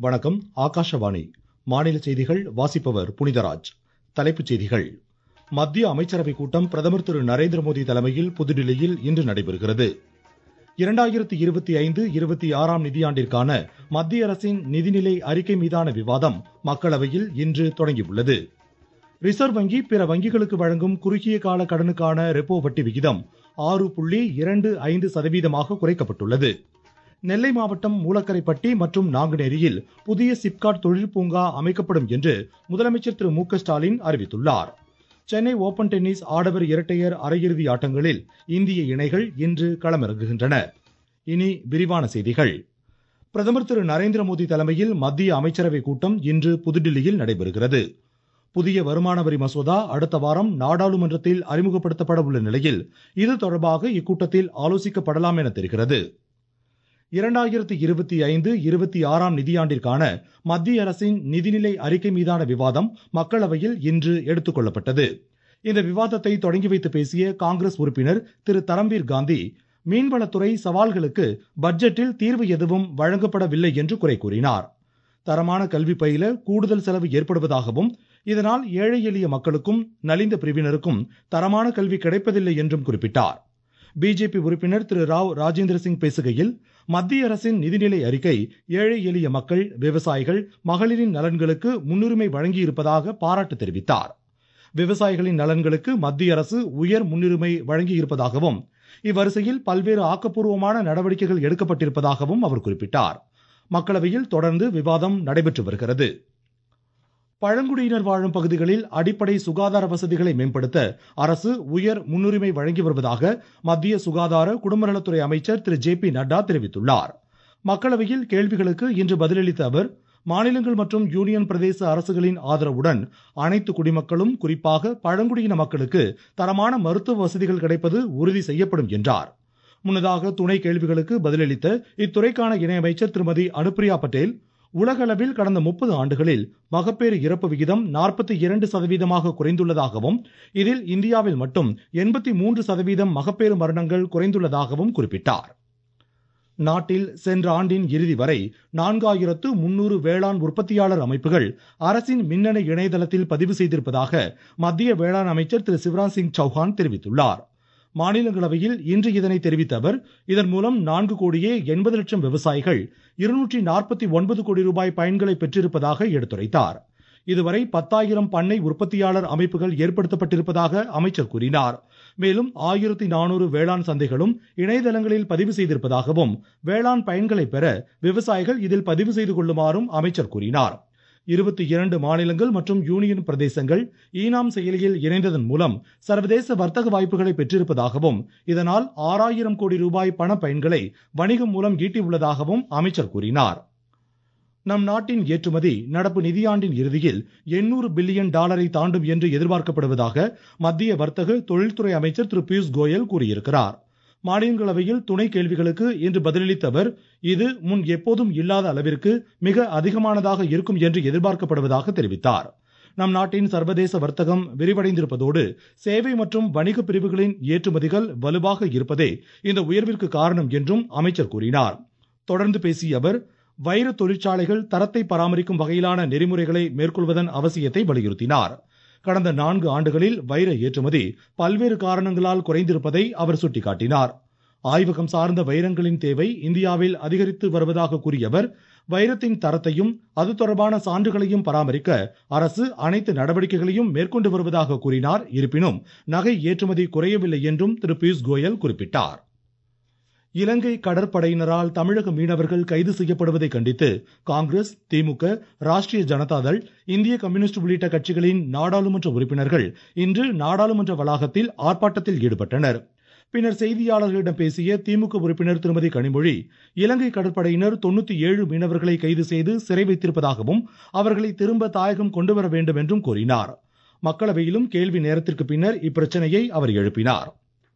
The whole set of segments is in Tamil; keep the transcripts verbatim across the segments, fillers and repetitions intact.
வணக்கம். ஆகாஷவாணி. மாநில செய்திகள் வாசிப்பவர் புனிதராஜ். தலைப்புச் செய்திகள். மத்திய அமைச்சரவை கூட்டம் பிரதமர் திரு நரேந்திர மோடி தலைமையில் புதுடில்லியில் இன்று நடைபெறுகிறது. இரண்டாயிரத்தி இருபத்தி ஐந்து இருபத்தி ஆறாம் நிதியாண்டிற்கான மத்திய அரசின் நிதிநிலை அறிக்கை மீதான விவாதம் மக்களவையில் இன்று தொடங்கியுள்ளது. ரிசர்வ் வங்கி பிற வங்கிகளுக்கு வழங்கும் குறுகிய கால கடனுக்கான ரெப்போ வட்டி விகிதம் ஆறு புள்ளி இரண்டு ஐந்து சதவீதமாக குறைக்கப்பட்டுள்ளது. நெல்லை மாவட்டம் மூலக்கரைப்பட்டி மற்றும் நாங்குநேரியில் புதிய சிப்காட் தொழில் பூங்கா அமைக்கப்படும் என்று முதலமைச்சர் திரு மு க ஸ்டாலின் அறிவித்துள்ளார். சென்னை ஓபன் டென்னிஸ் ஆடவர் இரட்டையர் அரையிறுதி ஆட்டங்களில் இந்திய இணைகள் இன்று களமிறங்குகின்றன. இனி விரிவான செய்திகள். பிரதமர் திரு நரேந்திர மோடி தலைமையில் மத்திய அமைச்சரவை கூட்டம் இன்று புதுடில்லியில் நடைபெறுகிறது. புதிய வருமான வரி மசோதா அடுத்த வாரம் நாடாளுமன்றத்தில் அறிமுகப்படுத்தப்பட உள்ள நிலையில் இது தொடர்பாக இக்கூட்டத்தில் ஆலோசிக்கப்படலாம் என தெரிகிறது. இரண்டாயிரத்தி இருபத்தி ஐந்து இருபத்தி ஆறாம் நிதியாண்டிற்கான மத்திய அரசின் நிதிநிலை அறிக்கை மீதான விவாதம் மக்களவையில் இன்று எடுத்துக் கொள்ளப்பட்டது. இந்த விவாதத்தை தொடங்கி வைத்து பேசிய காங்கிரஸ் உறுப்பினர் திரு தரம்வீர் காந்தி, மீன்வளத்துறை சவால்களுக்கு பட்ஜெட்டில் தீர்வு எதுவும் வழங்கப்படவில்லை என்று குறை கூறினார். தரமான கல்வி பயில கூடுதல் செலவு ஏற்படுவதாகவும் இதனால் ஏழை எளிய மக்களுக்கும் நலிந்த பிரிவினருக்கும் தரமான கல்வி கிடைப்பதில்லை என்றும் குறிப்பிட்டார். பிஜேபி உறுப்பினர் திரு ராவ் ராஜேந்திர சிங் பேசுகையில், மத்திய அரசின் நிதிநிலை அறிக்கை ஏழை எளிய மக்கள், விவசாயிகள், மகளிரின் நலன்களுக்கு முன்னுரிமை வழங்கியிருப்பதாக பாராட்டு தெரிவித்தார். விவசாயிகளின் நலன்களுக்கு மத்திய அரசு உயர் முன்னுரிமை வழங்கியிருப்பதாகவும் இவ்வரிசையில் பல்வேறு ஆக்கப்பூர்வமான நடவடிக்கைகள் எடுக்கப்பட்டிருப்பதாகவும் அவர் குறிப்பிட்டார். மக்களவையில் தொடர்ந்து விவாதம் நடைபெற்று வருகிறது. பழங்குடியினர் வாழும் பகுதிகளில் அடிப்படை சுகாதார வசதிகளை மேம்படுத்த அரசு உயர் முன்னுரிமை வழங்கி வருவதாக மத்திய சுகாதார குடும்பநலத்துறை அமைச்சர் திரு ஜே பி நட்டா தெரிவித்துள்ளார். மக்களவையில் கேள்விகளுக்கு இன்று பதிலளித்த அவர், மாநிலங்கள் மற்றும் யூனியன் பிரதேச அரசுகளின் ஆதரவுடன் அனைத்து குடிமக்களும், குறிப்பாக பழங்குடியின மக்களுக்கு தரமான மருத்துவ வசதிகள் கிடைப்பது உறுதி செய்யப்படும் என்றார். முன்னதாக துணை கேள்விகளுக்கு பதிலளித்த இத்துறைக்கான இணையமைச்சர் திருமதி அனுப்பிரியா பட்டேல், உலக அளவில் கடந்த முப்பது ஆண்டுகளில் மகப்பேறு இறப்பு விகிதம் நாற்பத்தி இரண்டு சதவீதமாக குறைந்துள்ளதாகவும் இதில் இந்தியாவில் மட்டும் எண்பத்தி மூன்று சதவீதம் மகப்பேறு மரணங்கள் குறைந்துள்ளதாகவும் குறிப்பிட்டார். நாட்டில் சென்ற ஆண்டின் இறுதி வரை நான்காயிரத்து முன்னூறு வேளாண் உற்பத்தியாளர் அமைப்புகள் அரசின் மின்னணு இணையதளத்தில் பதிவு செய்திருப்பதாக மத்திய வேளாண் அமைச்சர் திரு சிவராஜ் சிங் சௌஹான் தெரிவித்துள்ளார். மாநிலங்களவையில் இன்று இதனை தெரிவித்த அவர், இதன் மூலம் நான்கு கோடியே எண்பது லட்சம் விவசாயிகள் இருநூற்றி நாற்பத்தி ஒன்பது கோடி ரூபாய் பயன்களை பெற்றிருப்பதாக எடுத்துரைத்தார். இதுவரை பத்தாயிரம் பண்ணை உற்பத்தியாளர் அமைப்புகள் ஏற்படுத்தப்பட்டிருப்பதாக அமைச்சர் கூறினார். மேலும் ஆயிரத்தி நானூறு வேளாண் சந்தைகளும் இணையதளங்களில் பதிவு செய்திருப்பதாகவும் வேளாண் பயன்களை பெற விவசாயிகள் இதில் பதிவு செய்து கொள்ளுமாறும் அமைச்சர் கூறினார். இருபத்தி இரண்டு மாநிலங்கள் மற்றும் யூனியன் பிரதேசங்கள் ஈனாம் செயலியில் இணைந்ததன் மூலம் சர்வதேச வர்த்தக வாய்ப்புகளை பெற்றிருப்பதாகவும் இதனால் ஆறாயிரம் கோடி ரூபாய் பண பயன்களை வணிகம் மூலம் ஈட்டியுள்ளதாகவும் அமைச்சர் கூறினார். நம் நாட்டின் ஏற்றுமதி நடப்பு நிதியாண்டின் இறுதியில் எண்ணூறு பில்லியன் டாலரை தாண்டும் என்று எதிர்பார்க்கப்படுவதாக மத்திய வர்த்தக தொழில்துறை அமைச்சர் திரு பியூஷ் கோயல் கூறியிருக்கிறார். மாநிலங்களவையில் துணை கேள்விகளுக்கு இன்று பதிலளித்த அவர், இது முன் எப்போதும் இல்லாத அளவிற்கு மிக அதிகமானதாக இருக்கும் என்று எதிர்பார்க்கப்படுவதாக தெரிவித்தார். நம் நாட்டின் சர்வதேச வர்த்தகம் விரிவடைந்திருப்பதோடு சேவை மற்றும் வணிக பிரிவுகளின் ஏற்றுமதிகள் வலுவாக இருப்பதே இந்த உயர்விற்கு காரணம் என்றும் அமைச்சர் கூறினார். தொடர்ந்து பேசிய அவர், வைர தொழிற்சாலைகள் தரத்தை பராமரிக்கும் வகையிலான நெறிமுறைகளை மேற்கொள்வதன் அவசியத்தை வலியுறுத்தினார். கடந்த நான்கு ஆண்டுகளில் வைர ஏற்றுமதி பல்வேறு காரணங்களால் குறைந்திருப்பதை அவர் சுட்டிக்காட்டினார். ஆய்வகம் சார்ந்த வைரங்களின் தேவை இந்தியாவில் அதிகரித்து வருவதாக கூறிய அவர், வைரத்தின் தரத்தையும் அது தொடர்பான சான்றுகளையும் பராமரிக்க அரசு அனைத்து நடவடிக்கைகளையும் மேற்கொண்டு வருவதாக கூறினார். இருப்பினும் நகை ஏற்றுமதி குறையவில்லை என்றும் திரு பியூஷ் கோயல் குறிப்பிட்டார். இலங்கை கடற்படையினரால் தமிழக மீனவர்கள் கைது செய்யப்படுவதை கண்டித்து காங்கிரஸ், திமுக, ராஷ்டிரிய ஜனதாதள், இந்திய கம்யூனிஸ்ட் உள்ளிட்ட கட்சிகளின் நாடாளுமன்ற உறுப்பினர்கள் இன்று நாடாளுமன்ற வளாகத்தில் ஆர்ப்பாட்டத்தில் ஈடுபட்டனர். பின்னர் செய்தியாளர்களிடம் பேசிய திமுக உறுப்பினர் திருமதி கனிமொழி, இலங்கை கடற்படையினர் தொண்ணூத்தி ஏழு மீனவர்களை கைது செய்து சிறை வைத்திருப்பதாகவும் அவர்களை திரும்ப தாயகம் கொண்டுவர வேண்டும் என்றும் கூறினார். மக்களவையிலும் கேள்வி நேரத்திற்கு பின்னர் இப்பிரச்சனையை அவர் எழுப்பினார்.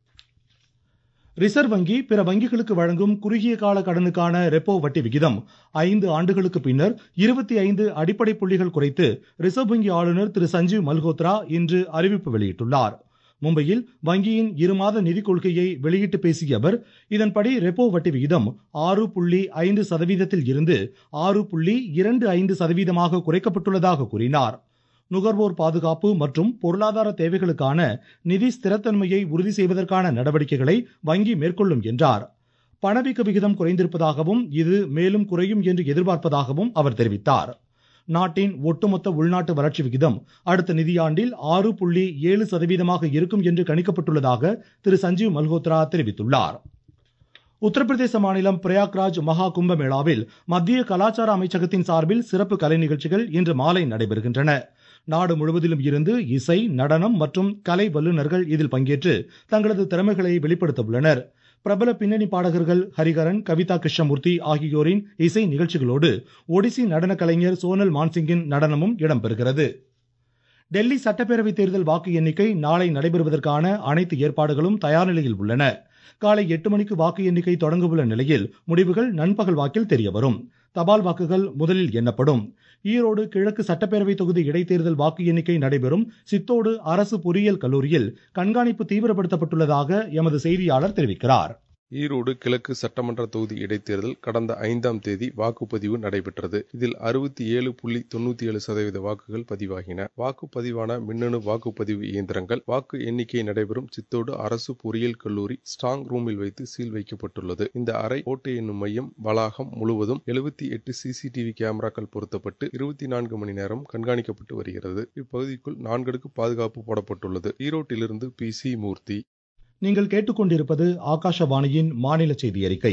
ரிசர்வ் வங்கி பிற வங்கிகளுக்கு வழங்கும் குறுகிய கால கடனுக்கான ரெப்போ வட்டி விகிதம் ஐந்து ஆண்டுகளுக்கு பின்னர் இருபத்தி ஐந்து அடிப்படை புள்ளிகள் குறைத்து ரிசர்வ் வங்கி ஆளுநர் திரு சஞ்சீவ் மல்ஹோத்ரா இன்று அறிவிப்பு வெளியிட்டுள்ளார். மும்பையில் வங்கியின் இருமாத நிதிக் கொள்கையை வெளியிட்டு பேசிய அவர், இதன்படி ரெப்போ வட்டி விகிதம் ஆறு புள்ளி ஐந்து சதவீதத்தில் இருந்து ஆறு புள்ளி இரண்டு ஐந்து சதவீதமாக குறைக்கப்பட்டுள்ளதாக கூறினார். நுகர்வோர் பாதுகாப்பு மற்றும் பொருளாதார தேவைகளுக்கான நிதி ஸ்திரத்தன்மையை உறுதி செய்வதற்கான நடவடிக்கைகளை வங்கி மேற்கொள்ளும் என்றார். பணவீக்க விகிதம் குறைந்திருப்பதாகவும் இது மேலும் குறையும் என்று எதிர்பார்ப்பதாகவும் அவர் தெரிவித்தார். நாட்டின் ஒட்டுமொத்த உள்நாட்டு வளர்ச்சி விகிதம் அடுத்த நிதியாண்டில் ஆறு புள்ளி ஏழு சதவீதமாக இருக்கும் என்று கணிக்கப்பட்டுள்ளதாக திரு சஞ்சீவ் மல்ஹோத்ரா தெரிவித்துள்ளார். உத்தரப்பிரதேச மாநிலம் பிரயாக்ராஜ் மகா கும்பமேளாவில் மத்திய கலாச்சார அமைச்சகத்தின் சார்பில் சிறப்பு கலை நிகழ்ச்சிகள் இன்று மாலை நடைபெறுகின்றன. நாடு முழுவதிலும் இருந்து இசை, நடனம் மற்றும் கலை வல்லுநர்கள் இதில் பங்கேற்று தங்களது திறமைகளை வெளிப்படுத்த உள்ளனர். பிரபல பின்னணி பாடகர்கள் ஹரிகரன், கவிதா கிருஷ்ணமூர்த்தி ஆகியோரின் இசை நிகழ்ச்சிகளோடு ஒடிசி நடன கலைஞர் சோனல் மான்சிங்கின் நடனமும் இடம்பெறுகிறது. டெல்லி சட்டப்பேரவை தேர்தல் வாக்கு எண்ணிக்கை நாளை நடைபெறுவதற்கான அனைத்து ஏற்பாடுகளும் தயார் நிலையில் உள்ளன. காலை எட்டு மணிக்கு வாக்கு எண்ணிக்கை தொடங்க உள்ள நிலையில் முடிவுகள் நண்பகல் வாக்கில் தெரியவரும். தபால் வாக்குகள் முதலில் எண்ணப்படும். ஈரோடு கிழக்கு சட்டப்பேரவை தொகுதி இடைத்தேர்தல் வாக்கு எண்ணிக்கை நடைபெறும் சித்தோடு அரசு பொறியியல் கல்லூரியில் கண்காணிப்பு தீவிரப்படுத்தப்பட்டுள்ளதாக எமது செய்தியாளர் தெரிவிக்கிறார். ஈரோடு கிழக்கு சட்டமன்ற தொகுதி இடைத்தேர்தல் கடந்த ஐந்தாம் தேதி வாக்குப்பதிவு நடைபெற்றது. இதில் அறுபத்தி ஏழு புள்ளி தொண்ணூத்தி ஏழு சதவீத வாக்குகள் பதிவாகின. வாக்குப்பதிவான மின்னணு வாக்குப்பதிவு இயந்திரங்கள் வாக்கு எண்ணிக்கை நடைபெறும் சித்தோடு அரசு பொறியியல் கல்லூரி ஸ்ட்ராங் ரூமில் வைத்து சீல் வைக்கப்பட்டுள்ளது. இந்த அறை ஓட்டு எண்ணும் மையம் வளாகம் முழுவதும் எழுபத்தி எட்டு சிசிடிவி கேமராக்கள் பொருத்தப்பட்டு இருபத்தி நான்கு மணி நேரம் கண்காணிக்கப்பட்டு வருகிறது. இப்பகுதிக்குள் நான்கடுக்கு பாதுகாப்பு போடப்பட்டுள்ளது. ஈரோட்டிலிருந்து பி சி மூர்த்தி. நீங்கள் கேட்டுக்கொண்டிருப்பது ஆகாஷவாணியின் மாநில செய்தி அறிக்கை.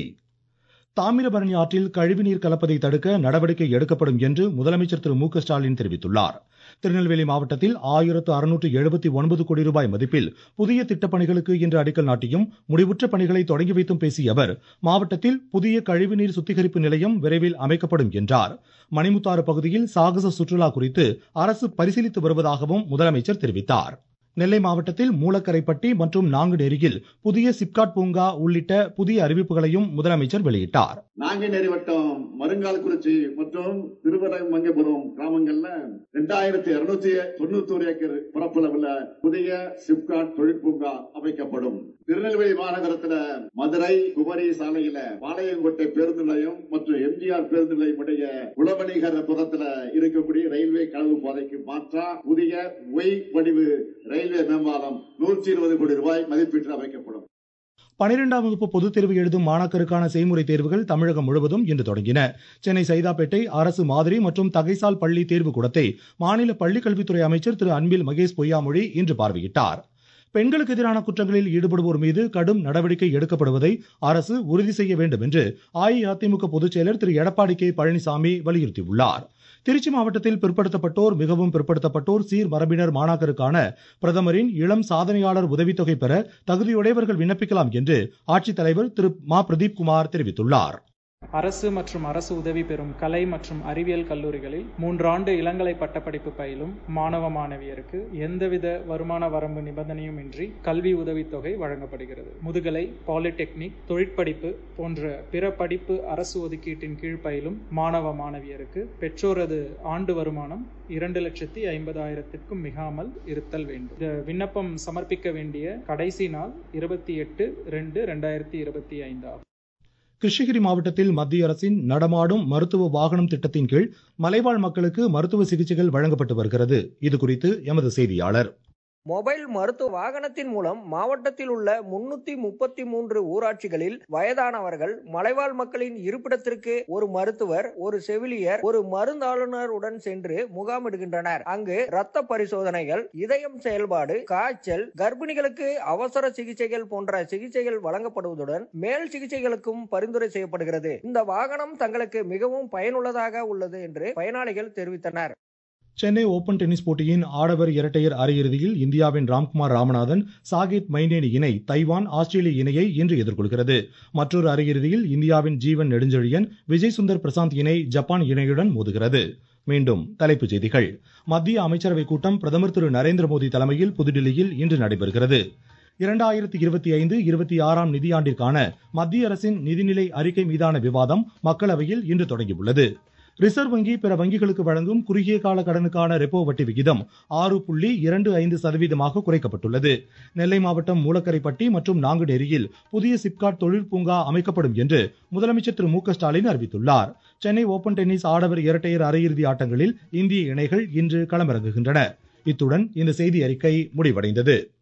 தாமிரபரணி ஆற்றில் கழிவுநீர் கலப்பதை தடுக்க நடவடிக்கை எடுக்கப்படும் என்று முதலமைச்சர் திரு மு க ஸ்டாலின் தெரிவித்துள்ளார். திருநெல்வேலி மாவட்டத்தில் ஆயிரத்து அறுநூற்று எழுபத்தி ஒன்பது கோடி ரூபாய் மதிப்பில் புதிய திட்டப்பணிகளுக்கு இன்று அடிக்கல் நாட்டியும் முடிவுற்ற பணிகளை தொடங்கி வைத்தும் பேசிய அவர், மாவட்டத்தில் புதிய கழிவுநீர் சுத்திகரிப்பு நிலையம் விரைவில் அமைக்கப்படும் என்றார். மணிமுத்தாறு பகுதியில் சாகச சுற்றுலா குறித்து அரசு பரிசீலித்து வருவதாகவும் முதலமைச்சர் தெரிவித்தார். நெல்லை மாவட்டத்தில் மூலக்கரைப்பட்டி மற்றும் நாங்குநேரியில் புதிய சிப்காட் பூங்கா உள்ளிட்ட புதிய அறிவிப்புகளையும் முதலமைச்சர் வெளியிட்டார். நாங்குநேரி வட்டம் மருங்கால்குறிச்சி மற்றும் திருவரமங்கபுரம் கிராமங்கள்ல இரண்டாயிரத்தி இருநூத்தி தொண்ணூத்தி ஒரு ஏக்கர் பரப்பளவுல புதிய சிப்காட் தொழிற்பூங்கா அமைக்கப்படும். திருநெல்வேலி மாநகரத்துல மதுரை குமரி சாலையில பாளையங்கோட்டை பேருந்து நிலையம் மற்றும் எம்ஜிஆர் பேருந்து நிலையம் உடைய உளவணிகர புறத்துல இருக்கக்கூடிய ரயில்வே கனவு பாதைக்கு மாற்றா புதிய ஒய் வடிவு ரயில்வே மேம்பாலம் நூற்றி இருபது கோடி ரூபாய் மதிப்பீட்டில் அமைக்கப்படும். பனிரெண்டாம் வகுப்பு பொதுத் தேர்வு எழுதும் மாணாக்கருக்கான செய்முறை தேர்வுகள் தமிழகம் முழுவதும் இன்று தொடங்கின. சென்னை சைதாப்பேட்டை அரசு மாதிரி மற்றும் தகைசால் பள்ளி தேர்வு கூடத்தை மாநில பள்ளிக்கல்வித்துறை அமைச்சர் திரு அன்பில் மகேஷ் பொய்யாமொழி இன்று பார்வையிட்டார். பெண்களுக்கு எதிரான குற்றங்களில் ஈடுபடுவோர் மீது கடும் நடவடிக்கை எடுக்கப்படுவதை அரசு உறுதி செய்ய வேண்டும் என்று அஇஅதிமுக பொதுச் செயலர் திரு எடப்பாடி கே பழனிசாமி வலியுறுத்தியுள்ளார். திருச்சி மாவட்டத்தில் பிற்படுத்தப்பட்டோர், மிகவும் பிற்படுத்தப்பட்டோர், சீர் மரபினர் மாணாக்கருக்கான பிரதமரின் இளம் சாதனையாளர் உதவித்தொகை பெற தகுதியுடையவர்கள் விண்ணப்பிக்கலாம் என்று ஆட்சித்தலைவர் திரு மா பிரதீப் குமார் தெரிவித்துள்ளார். அரசு மற்றும் அரசு உதவி பெறும் கலை மற்றும் அறிவியல் கல்லூரிகளில் மூன்றாண்டு இளங்கலை பட்டப்படிப்பு பயிலும் மாணவ மாணவியருக்கு எந்தவித வருமான வரம்பு நிபந்தனையும் இன்றி கல்வி உதவித்தொகை வழங்கப்படுகிறது. முதுகலை, பாலிடெக்னிக், தொழிற்படிப்பு போன்ற பிற படிப்பு அரசு ஒதுக்கீட்டின் கீழ் பயிலும் மாணவ மாணவியருக்கு பெற்றோரது ஆண்டு வருமானம் இரண்டு லட்சத்தி ஐம்பதாயிரத்திற்கும் மிகாமல் இருத்தல் வேண்டும். இந்த விண்ணப்பம் சமர்ப்பிக்க வேண்டிய கடைசி நாள் இருபத்தி எட்டு ரெண்டு ரெண்டாயிரத்தி இருபத்தி ஐந்து ஆகும். கிருஷ்ணகிரி மாவட்டத்தில் மத்திய அரசின் நடமாடும் மருத்துவ வாகனம் திட்டத்தின் கீழ் மலைவாழ் மக்களுக்கு மருத்துவ சிகிச்சைகள் வழங்கப்பட்டு வருகிறது. இதுகுறித்து எமது செய்தியாளர். மொபைல் மருத்துவ வாகனத்தின் மூலம் மாவட்டத்தில் உள்ள முன்னூத்தி முப்பத்தி மூன்று ஊராட்சிகளில் வயதானவர்கள், மலைவாழ் மக்களின் இருப்பிடத்திற்கு ஒரு மருத்துவர், ஒரு செவிலியர், ஒரு மருந்தாளுநருடன் சென்று முகாமிடுகின்றனர். அங்கு இரத்த பரிசோதனைகள், இதயம் செயல்பாடு, காய்ச்சல், கர்ப்பிணிகளுக்கு அவசர சிகிச்சைகள் போன்ற சிகிச்சைகள் வழங்கப்படுவதுடன் மேல் சிகிச்சைகளுக்கும் பரிந்துரை செய்யப்படுகிறது. இந்த வாகனம் தங்களுக்கு மிகவும் பயனுள்ளதாக உள்ளது என்று பயனாளிகள் தெரிவித்தனர். சென்னை ஓபன் டென்னிஸ் போட்டியின் ஆடவர் இரட்டையர் அரையிறுதியில் இந்தியாவின் ராம்குமார் ராமநாதன், சாகித் மைனேனி இணை தைவான், ஆஸ்திரேலிய இணையை இன்று எதிர்கொள்கிறது. மற்றொரு அரையிறுதியில் இந்தியாவின் ஜீவன் நெடுஞ்செழியன், விஜய் சுந்தர் பிரசாந்த் இணை ஜப்பான் இணையுடன் மோதுகிறது. மீண்டும் தலைப்புச் செய்திகள். மத்திய அமைச்சரவை கூட்டம் பிரதமர் திரு நரேந்திர மோடி தலைமையில் புதுடில்லியில் இன்று நடைபெறுகிறது. இரண்டாயிரத்தி இருபத்தி ஐந்து இருபத்தி ஆறாம் நிதியாண்டிற்கான மத்திய அரசின் நிதிநிலை அறிக்கை மீதான விவாதம் மக்களவையில் இன்று தொடங்கியுள்ளது. ரிசர்வ் வங்கி பிற வங்கிகளுக்கு வழங்கும் குறுகிய கால கடனுக்கான ரெப்போ வட்டி விகிதம் ஆறு புள்ளி இரண்டு ஐந்து சதவீதமாக குறைக்கப்பட்டுள்ளது. நெல்லை மாவட்டம் மூலக்கரைப்பட்டி மற்றும் நாங்குநேரியில் புதிய சிப்காட் தொழில் பூங்கா அமைக்கப்படும் என்று முதலமைச்சர் திரு மு க ஸ்டாலின் அறிவித்துள்ளார். சென்னை ஓபன் டென்னிஸ் ஆடவர் இரட்டையர் அரையிறுதி ஆட்டங்களில் இந்திய இணைகள் இன்று களமிறங்குகின்றன. இத்துடன் இந்த செய்தி அறிக்கை முடிவடைந்தது.